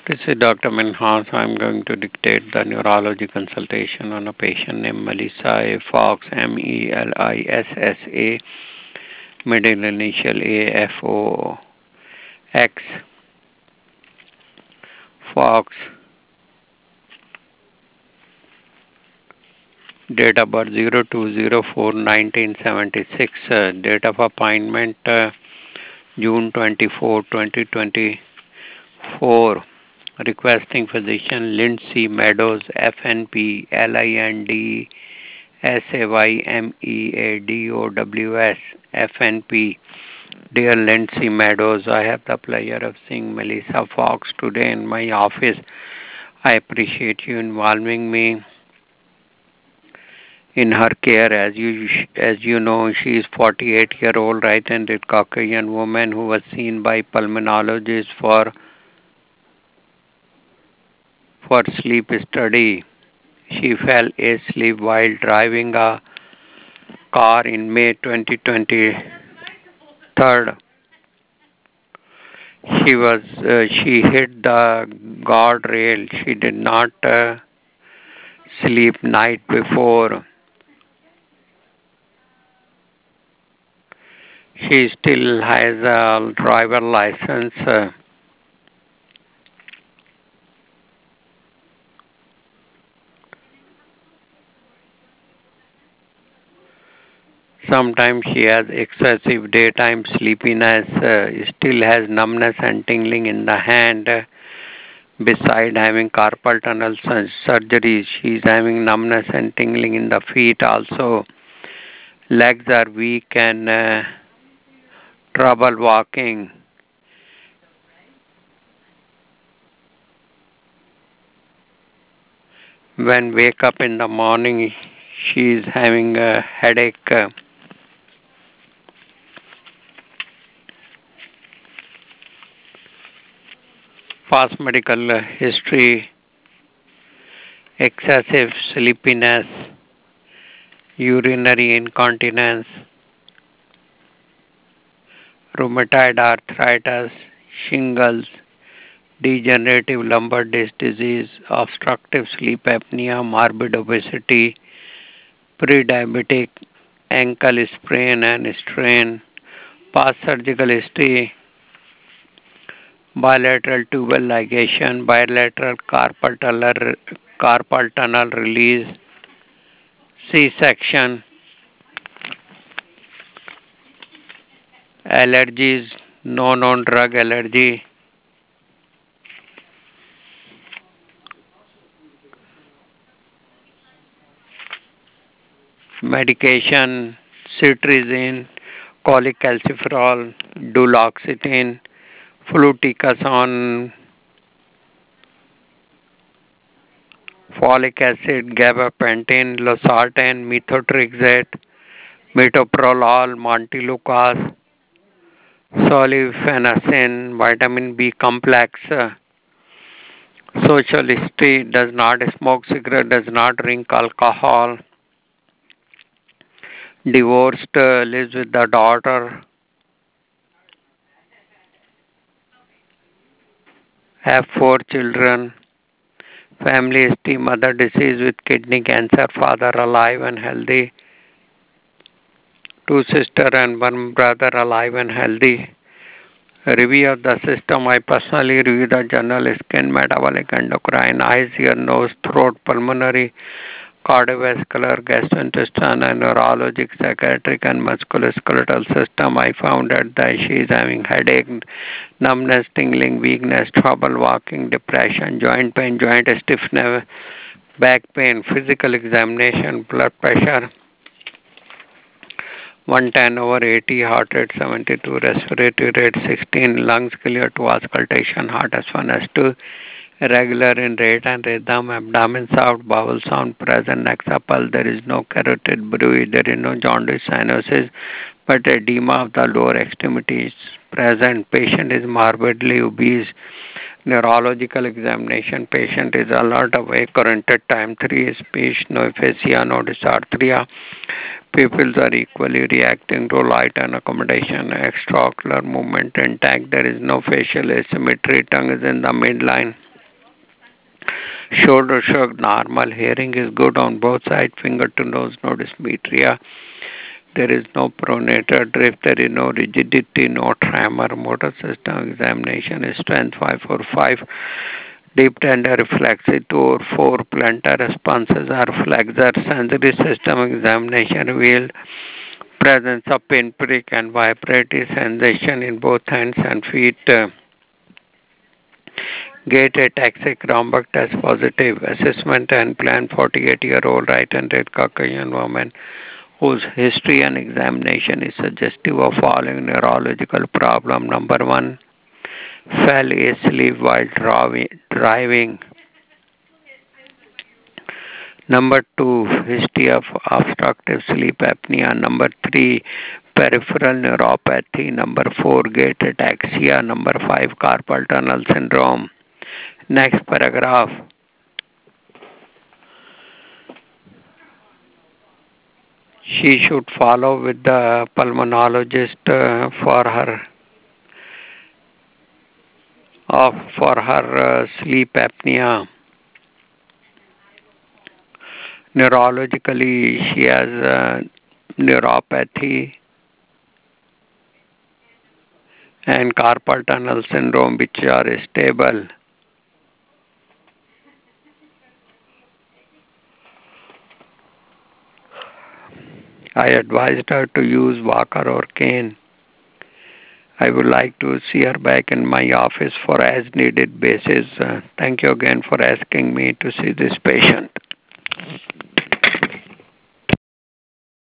This is Dr. Minhas. I'm going to dictate the neurology consultation on a patient named Melissa A. Fox, Melissa, middle initial AFOX, Fox, date of birth 02/04/1976, date of appointment June 24, 2024. Requesting physician Lindsay Meadows, FNP, LINDSAYMEADOWS, FNP. Dear Lindsay Meadows, I have the pleasure of seeing Melissa Fox today in my office. I appreciate you involving me in her care. As you know, she is 48-year-old right-handed Caucasian woman who was seen by pulmonologist for sleep study. She fell asleep while driving a car in May 2023. She hit the guardrail. She did not sleep night before. She still has a driver license. Sometimes she has excessive daytime sleepiness, still has numbness and tingling in the hand. Beside having carpal tunnel surgery, she is having numbness and tingling in the feet also. Legs are weak and trouble walking. When wake up in the morning, she is having a headache. Past medical history, excessive sleepiness, urinary incontinence, rheumatoid arthritis, shingles, degenerative lumbar disc disease, obstructive sleep apnea, morbid obesity, pre-diabetic, ankle sprain and strain, past surgical history, bilateral tubal ligation, bilateral carpal tunnel release, C-section, allergies, no known drug allergy, medication, cetirizine, cholecalciferol, duloxetine, fluticasone, folic acid, gabapentin, losartan, methotrexate, metoprolol, montelukast, solifenacin, vitamin B complex, social history, does not smoke cigarette, does not drink alcohol, divorced, lives with the daughter, have 4 children, family history, mother deceased with kidney cancer, father alive and healthy, 2 sisters and 1 brother alive and healthy. Review of the system. I personally review the journal skin, metabolic, endocrine, eyes, ear, nose, throat, pulmonary, cardiovascular, gastrointestinal, and neurologic, psychiatric, and musculoskeletal system. I found that she is having headache, numbness, tingling, weakness, trouble walking, depression, joint pain, joint stiffness, back pain, physical examination, blood pressure 110/80, heart rate 72, respiratory rate 16, lungs clear to auscultation, heart S1, S2, regular in rate and rhythm, abdomen soft, bowel sound present, neck supple, there is no carotid bruit, there is no jaundice, cyanosis, but edema of the lower extremities present. Patient is morbidly obese. Neurological examination, patient is alert, awake, oriented, time 3, speech, no aphasia, no dysarthria. Pupils are equally reacting to light and accommodation. Extraocular movement intact. There is no facial asymmetry. Tongue is in the midline. Shoulder shrug, normal. Hearing is good on both sides, finger to nose, no dysmetria. There is no pronator drift, there is no rigidity, no tremor. Motor system examination is strength 545. Deep tender reflexive 2 or 4. Plantar responses are flexor. Sensory system examination revealed presence of pinprick and vibratory sensation in both hands and feet. Gait ataxic rhombic test positive. Assessment and plan 48-year-old right-handed Caucasian woman whose history and examination is suggestive of following neurological problem. Number one, fell asleep while driving. Number two, history of obstructive sleep apnea. Number three, peripheral neuropathy. Number four, gait ataxia. Number five, carpal tunnel syndrome. Next paragraph. She should follow with the pulmonologist for her sleep apnea. Neurologically, she has neuropathy and carpal tunnel syndrome, which are stable. I advised her to use walker or cane. I would like to see her back in my office for as needed basis. Thank you again for asking me to see this patient.